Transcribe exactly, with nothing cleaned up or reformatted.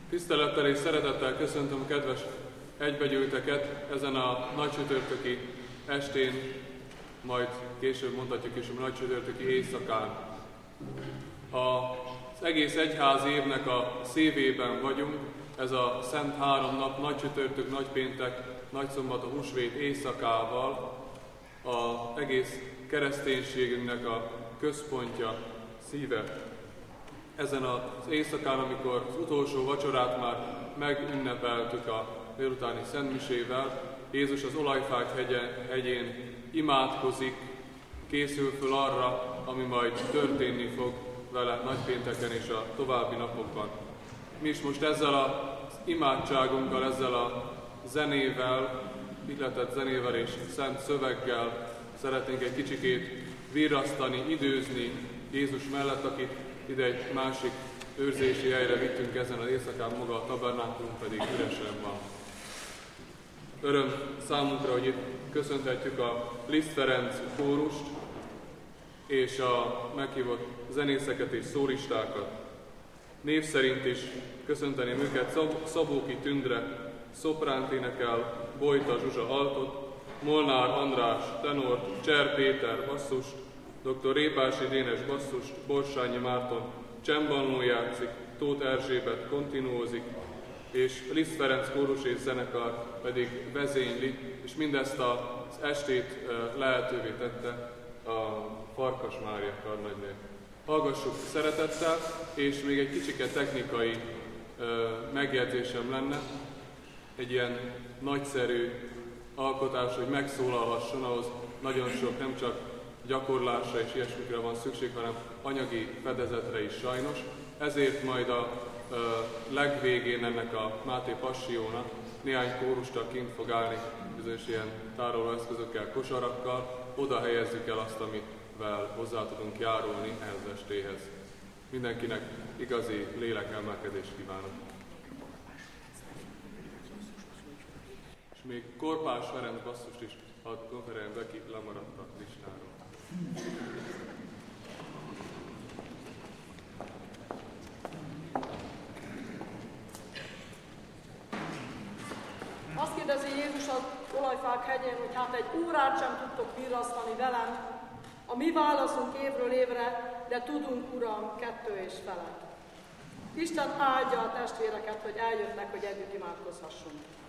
Tisztelettel és szeretettel köszöntöm kedves egybegyűlteket ezen a nagycsütörtöki estén, majd később mondhatjuk is a nagycsütörtöki éjszakán. Az egész egyházi évnek a szívében vagyunk, ez a Szent Három Nap, nagycsütörtök, nagypéntek, nagyszombat, a húsvét éjszakával az egész kereszténységünknek a központja, szíve. Ezen az éjszakán, amikor az utolsó vacsorát már megünnepeltük a délutáni szentmisével, Jézus az Olajfák hegye, hegyén imádkozik, készül föl arra, ami majd történni fog vele nagypénteken és a további napokban. Mi is most ezzel az imádságunkkal, ezzel a zenével, ihletett zenével és szent szöveggel szeretnénk egy kicsikét virrasztani, időzni Jézus mellett, akit ide egy másik őrzési helyre vittünk ezen az éjszakán, maga a tabernákulum pedig üresen van. Öröm számunkra, hogy itt köszönhetjük a Liszt Ferenc kórust és a meghívott zenészeket és szólistákat. Név szerint is köszönteném őket: Szab- Szabóki Tündre szopránt énekel, Bojta Zsuzsa altot, Molnár András tenort, Cser Péter basszust, dr. Répási Dénes basszust, Borsányi Márton csembalmon játszik, Tóth Erzsébet kontinuózik, és Liszt Ferenc kórus és zenekar pedig vezényli, és mindezt az estét lehetővé tette a Farkas Mária karnagynél. Hallgassuk szeretettel, és még egy kicsike technikai megjegyzésem lenne. Egy ilyen nagyszerű alkotás, hogy megszólalhasson, ahhoz nagyon sok, nem csak gyakorlásra és ilyesmikre van szükség, hanem anyagi fedezetre is sajnos. Ezért majd a ö, legvégén ennek a Máté Passiónak néhány kórustal kint fog állni bizonyos ilyen tárolóeszközökkel, kosarakkal, oda helyezzük el azt, amivel hozzá tudunk járulni ehhez estéhez. Mindenkinek igazi lélekemelkedést kívánok! És még Korpás Ferenc basszust is a konferencián ki lemaradt a listáról. Azt kérdezi Jézus az Olajfák hegyén, hogy hát egy órát sem tudtok virrasztani velem. A mi válaszunk évről évre, de tudunk, Uram, kettő és felett. Isten áldja a testvéreket, hogy eljöttek, hogy együtt imádkozhassunk.